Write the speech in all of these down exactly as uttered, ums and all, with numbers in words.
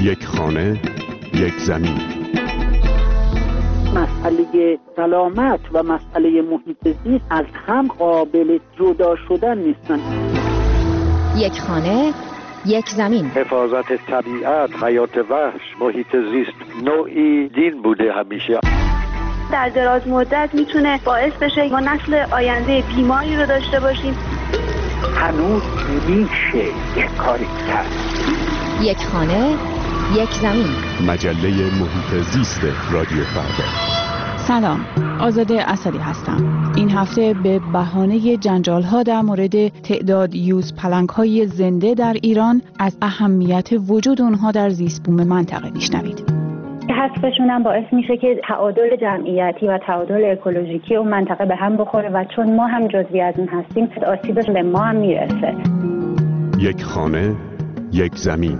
یک خانه، یک زمین. مسئله سلامت و مسئله محیط زیست از هم قابل جدا شدن نیستن. یک خانه، یک زمین. حفاظت طبیعت، حیات وحش، محیط زیست نوعی دین بوده همیشه. در دراز مدت میتونه باعث بشه ما نسل آینده بیماری رو داشته باشیم. هنوز میشه یک کاری کرد. یک خانه، یک زمین. مجله محیط زیست رادیو فردا. سلام، آزاده اسدی هستم. این هفته به بهانه جنجال‌ها در مورد تعداد یوز پلنگ‌های زنده در ایران از اهمیت وجود اونها در زیست بوم منطقه میشنوید. حذفشون هم باعث میشه که تعادل جمعیتی و تعادل اکولوژیکی اون منطقه به هم بخوره و چون ما هم جزئی از اون هستیم آسیبش به ما هم میرسه. یک خانه، یک زمین.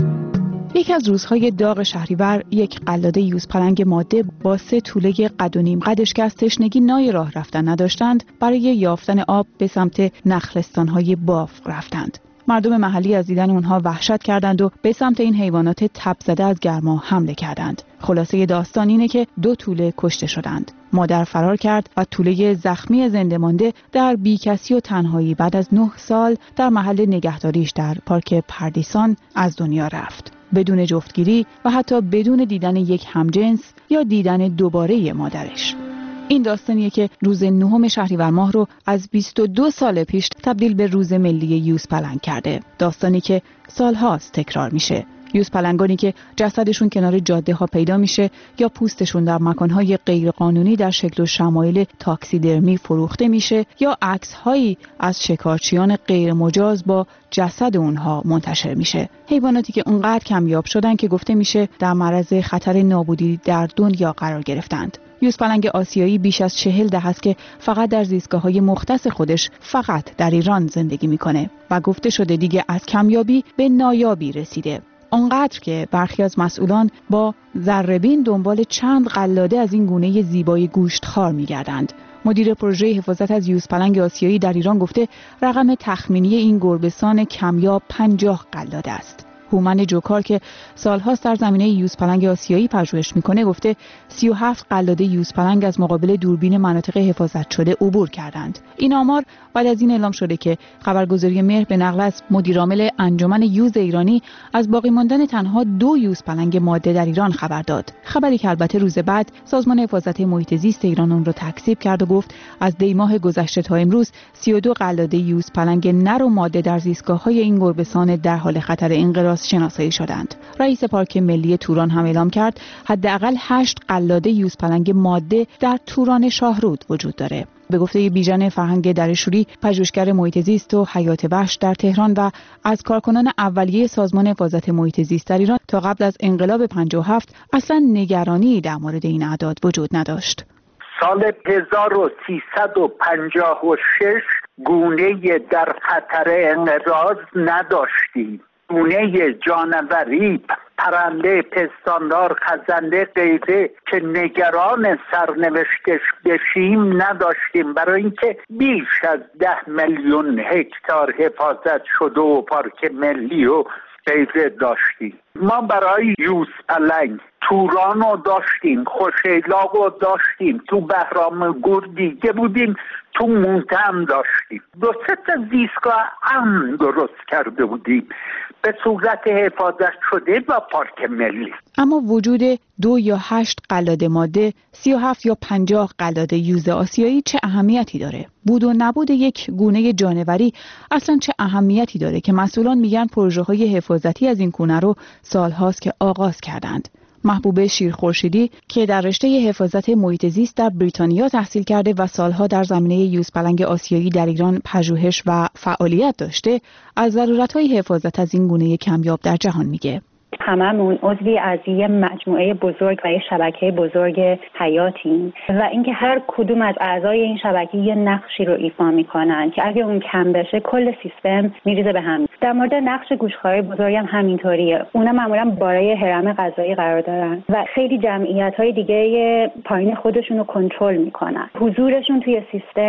یکی از روزهای داغ شهریور یک قلاده یوز پلنگ ماده با سه توله قد و نیم قدش که از تشنگی نای راه رفتن نداشتند برای یافتن آب به سمت نخلستان‌های باف رفتند. مردم محلی از دیدن اونها وحشت کردند و به سمت این حیوانات تب زده از گرما حمله کردند. خلاصه داستان اینه که دو توله کشته شدند. مادر فرار کرد و توله زخمی زنده مانده در بیکسی و تنهایی بعد از نه سال در محل نگهداریش در پارک پردیسان از دنیا رفت. بدون جفتگیری و حتی بدون دیدن یک همجنس یا دیدن دوباره مادرش. این داستانیه که روز نهم شهریور ماه رو از بیست و دو سال پیش تبدیل به روز ملی یوز پلنگ کرده. داستانی که سالهاست تکرار میشه. یوز پلنگانی که جسدشون کنار جاده ها پیدا میشه یا پوستشون در مکانهای غیرقانونی در شکل و شمایل تاکسیدرمی فروخته میشه یا عکس هایی از شکارچیان غیر مجاز با جسد اونها منتشر میشه. حیواناتی که اونقدر کمیاب شدن که گفته میشه در معرض خطر نابودی در دنیا قرار گرفتند. یوز پلنگ آسیایی بیش از چهل دهه است که فقط در زیستگاه‌های مختص خودش فقط در ایران زندگی میکنه و گفته شده دیگه از کمیابی به نایابی رسیده. آنقدر که برخی از مسئولان با ذره‌بین دنبال چند قلاده از این گونه زیبای گوشتخوار می‌گردند. مدیر پروژه حفاظت از یوز پلنگ آسیایی در ایران گفته رقم تخمینی این گربه‌سان کمیاب پنجاه قلاده است. هومن جوکار که سالهاست در زمینه یوز پلنگ آسیایی پژوهش میکنه گفته سی و هفت قلاده یوز پلنگ از مقابل دوربین مناطق حفاظت شده عبور کردند. این آمار بعد از این اعلام شده که خبرگزاری مهر به نقل از مدیرعامل انجمن یوز ایرانی از باقی ماندن تنها دو یوز پلنگ ماده در ایران خبر داد. خبری که البته روز بعد سازمان حفاظت محیط زیست ایران اون رو تکذیب کرد و گفت از دی ماه گذشته تا امروز سی و دو قلاده یوز پلنگ نر و ماده در زیستگاه‌های این گربه‌سان در حال خطر انقراض شناسایی شدند. رئیس پارک ملی توران هم اعلام کرد حداقل هشت قلاده یوز پلنگ ماده در توران شاهرود وجود داره. به گفته بیژن فرهنگ درشوری پژوهشگر محیط زیست و حیات وحش در تهران و از کارکنان اولیه سازمان حفاظت محیط زیست در ایران تا قبل از انقلاب پنجاه و هفت اصلا نگرانی در مورد این اعداد وجود نداشت. سال هزار و سیصد و پنجاه و شش گونه در خطر انقراض نداشتیم. گونه جانوری، پرنده، پستاندار، خزنده، غیره که نگران سرنوشتش بشیم نداشتیم، برای اینکه بیش از ده میلیون هکتار حفاظت شده و پارک ملی و غیره داشتیم. ما برای یوز پلنگ توران رو داشتیم، خوشیلاق رو داشتیم، تو بهرام گور دیگه بودیم، تو مونته هم داشتیم. دو سه تا زیستگاه هم درست کرده بودیم به صورت حفاظت شده و پارک ملی. اما وجود دو یا هشت قلاده ماده، سی و هفت یا پنجاه قلاده یوز آسیایی چه اهمیتی داره؟ بود و نبود یک گونه جانوری اصلا چه اهمیتی داره که مسئولان میگن پروژه های حفاظتی از این گونه رو سالهاست که آغاز کردند؟ محبوب شیرخورشیدی که در رشته حفاظت محیط زیست در بریتانیا تحصیل کرده و سالها در زمینه یوز پلنگ آسیایی در ایران پژوهش و فعالیت داشته، از ضرورت‌های حفاظت از این گونه کمیاب در جهان میگه. هممون عضوی از یه مجموعه بزرگ و یه شبکه بزرگ حیاتیم و اینکه هر کدوم از اعضای این شبکه یه نقشی رو ایفا میکنن که اگه اون کم بشه کل سیستم میریزه به هم. در مورد نقش گوشتخوارای بزرگ هم همینطوریه. اونا معمولا بالای هرم غذایی قرار دارن و خیلی جمعیت‌های دیگه پایین خودشون رو کنترل میکنن. حضورشون توی سیستم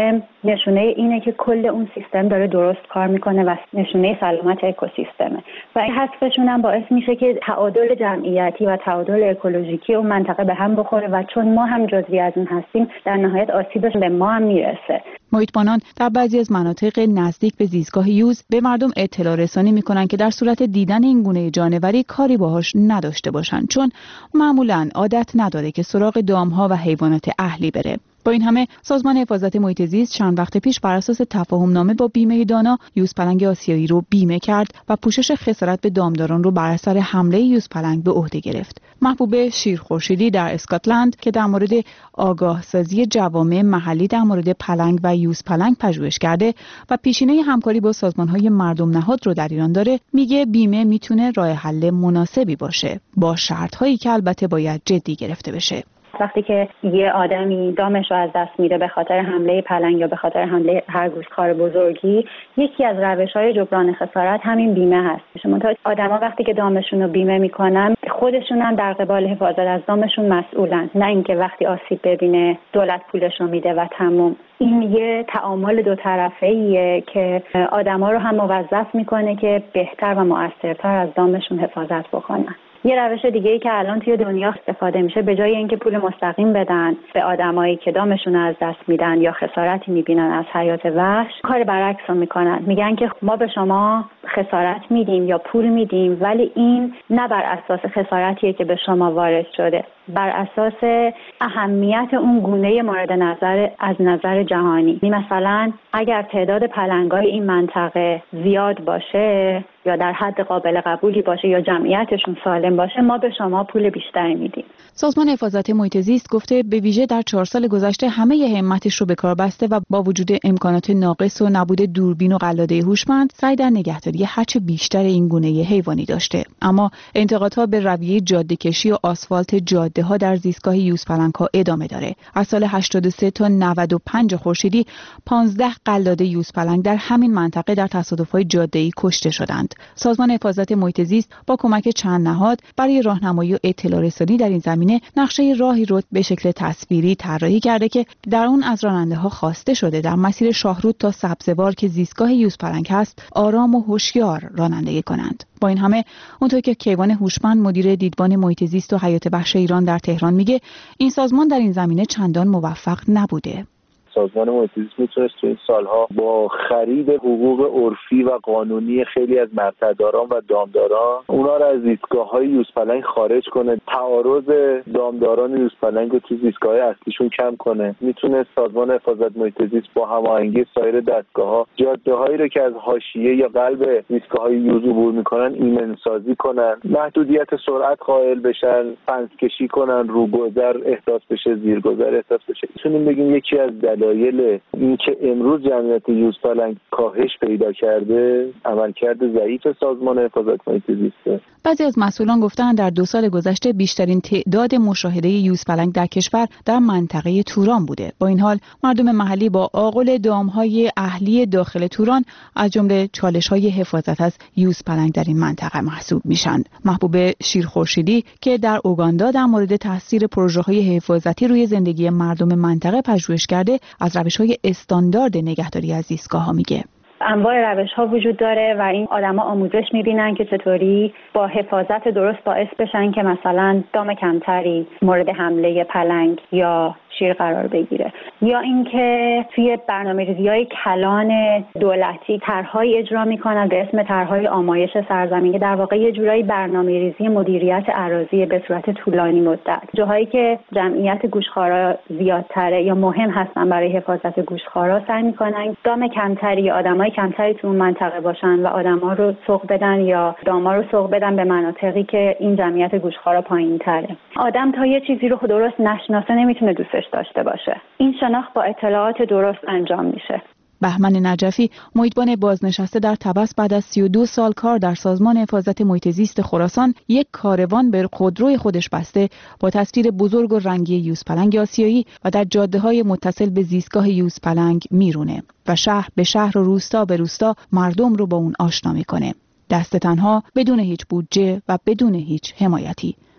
نشونه اینه که کل اون سیستم داره درست کار میکنه و نشونه سلامت اکوسیستمه و این حذفشون هم باعث میشه که تعادل جمعیتی و تعادل اکولوژیکی اون منطقه به هم بخوره و چون ما هم جزئی از این هستیم در نهایت آسیبش به ما هم میرسه. محیطبانان در بعضی از مناطق نزدیک به زیستگاه یوز به مردم اطلاع رسانی میکنن که در صورت دیدن این گونه جانوری کاری باهاش نداشته باشن، چون معمولاً عادت نداره که سراغ دامها و حیوانات اهلی بره. با این همه سازمان حفاظت محیط زیست چند وقت پیش بر اساس تفاهم نامه با بیمه دانا یوزپلنگ آسیایی رو بیمه کرد و پوشش خسارت به دامداران رو بر اثر حمله یوزپلنگ به عهده گرفت. محبوب شیرخورشیدی در اسکاتلند که در مورد آگاه سازی جوامع محلی در مورد پلنگ و یوزپلنگ پژوهش کرده و پیشینه همکاری با سازمان‌های مردم نهاد رو در ایران داره، میگه بیمه میتونه راه حل مناسبی باشه، با شرط‌هایی که البته باید جدی گرفته بشه. وقتی که یه آدمی دامش رو از دست میده به خاطر حمله پلنگ یا به خاطر حمله هر گوشتخوار بزرگی، یکی از روش‌های جبران خسارت همین بیمه هست. شما تا آدما وقتی که دامشون رو بیمه میکنن خودشون هم در قبال حفاظت از دامشون مسئولن، نه اینکه وقتی آسیب ببینه دولت پولش رو میده و تموم. این یه تعامل دو طرفه‌ایه که آدما رو هم موظف میکنه که بهتر و مؤثرتر از دامشون حفاظت بکنن. یه روش دیگه ای که الان توی دنیا استفاده میشه، به جای اینکه پول مستقیم بدن به آدمایی که دامشون از دست میدن یا خسارتی میبینن از حیات وحش، کار برعکس رو میکنن. میگن که ما به شما خسارت میدیم یا پول میدیم، ولی این نه بر اساس خسارتیه که به شما وارد شده، بر اساس اهمیت اون گونه مورد نظر از نظر جهانی. مثلا اگر تعداد پلنگای این منطقه زیاد باشه یا در حد قابل قبولی باشه یا جمعیتشون سالم باشه، ما به شما پول بیشتری میدیم. سازمان حفاظت محیط زیست گفته به ویژه در چهار سال گذشته همه ی همتش رو به کار بسته و با وجود امکانات ناقص و نبود دوربین و قلاده هوشمند سعی در نگهداری هرچه بیشتر این گونه حیوانی داشته. اما انتقادها به رویه جاده‌کشی و آسفالت جاده ها در زیستگاه یوزپلنگ ها ادامه داره. از سال هشتاد و سه تا نود و پنج خورشیدی پانزده قلاده یوزپلنگ در همین منطقه در تصادف‌های جاده‌ای کشته شدند. سازمان حفاظت محیط زیست با کمک چند نهاد برای راهنمایی و اطلاع رسانی در این زمینه نقشه راهی رو به شکل تصویری طراحی کرده که در اون از راننده‌ها خواسته شده در مسیر شاهرود تا سبزوار که زیستگاه یوزپلنگ هست آرام و هوشیار رانندگی کنند. با این همه اونطور که کیوان هوشمند مدیر دیدبان محیط زیست و حیات وحش ایران در تهران میگه، این سازمان در این زمینه چندان موفق نبوده. سازمان محیط زیست میتونست تو این سالها با خرید حقوق عرفی و قانونی خیلی از مرتداران و دامداران اونا رو از زیستگاه‌های یوزپلنگ خارج کنه، تعارض دامداران یوزپلنگ رو تو زیستگاه‌های اصلیشون کم کنه. میتونه سازمان حفاظت محیط زیست با هماهنگی سایر دستگاه‌ها جاده‌هایی رو که از حاشیه یا قلب زیستگاه‌های یوز عبور میکنن ایمن‌سازی کنن، محدودیت سرعت قائل بشن، پنسکشی کنن، روگذر احساس بشه، زیرگذر احساس بشه. میتونیم بگیم یکی از دلایل اینکه امروز جمعیت یوزپلنگ کاهش پیدا کرده عملکرد ضعیف سازمان حفاظت محیط زیست. بعضی از مسئولان گفتند در دو سال گذشته بیشترین تعداد مشاهده یوزپلنگ در کشور در منطقه توران بوده. با این حال مردم محلی با آغل دامهای اهلی داخل توران از جمله چالش‌های حفاظت از یوزپلنگ در این منطقه محسوب میشن. محبوب شیرخورشیدی که در اوگاندا در مورد تاثیر پروژه‌های حفاظتی روی زندگی مردم منطقه پژوهش کرده، از روش‌های استاندارد نگهداری از زیستگاه‌ها میگه. انواع روش‌ها وجود داره و این آدما آموزش می‌بینن که چطوری با حفاظت درست باعث بشن که مثلا دام کمتری مورد حمله پلنگ یا شیر قرار بگیره، یا اینکه توی برنامه‌ریزی‌های کلان دولتی طرح‌های اجرا می‌کنن به اسم طرح‌های آمایش سرزمین که در واقع یه جورایی برنامه‌ریزی مدیریت اراضی به صورت طولانی مدت. جاهایی که جمعیت گوشتخوارا زیادتره یا مهم هستن برای حفاظت گوشتخوارا سعی می‌کنن دام کمتری یا آدمای کمتری تو اون منطقه باشن و آدما رو سوق بدن یا داما رو سوق بدن به مناطقی که این جمعیت گوشتخوارا پایین‌تره. آدم تا یه چیزی رو درست نشناسه نمیتونه دوستش داشته باشه. این شناخت با اطلاعات درست انجام میشه. بهمن نجفی، محیطبان بازنشسته در طبس، بعد از سی و دو سال کار در سازمان حفاظت محیط زیست خراسان یک کاروان به خودروی خودش بسته با تصویر بزرگ و رنگی یوزپلنگ آسیایی و در جاده‌های متصل به زیستگاه یوزپلنگ میرونه و شهر به شهر و روستا به روستا مردم رو با اون آشنا میکنه. دست تنها، بدون هیچ بودجه و بدون هیچ حمایتی.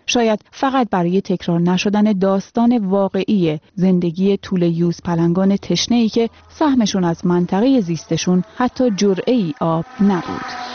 شاید فقط برای تکرار نشدن داستان واقعی زندگی توله یوزپلنگان تشنه‌ای که سهمشون از منطقه زیستشون حتی جرعه‌ای آب نبود.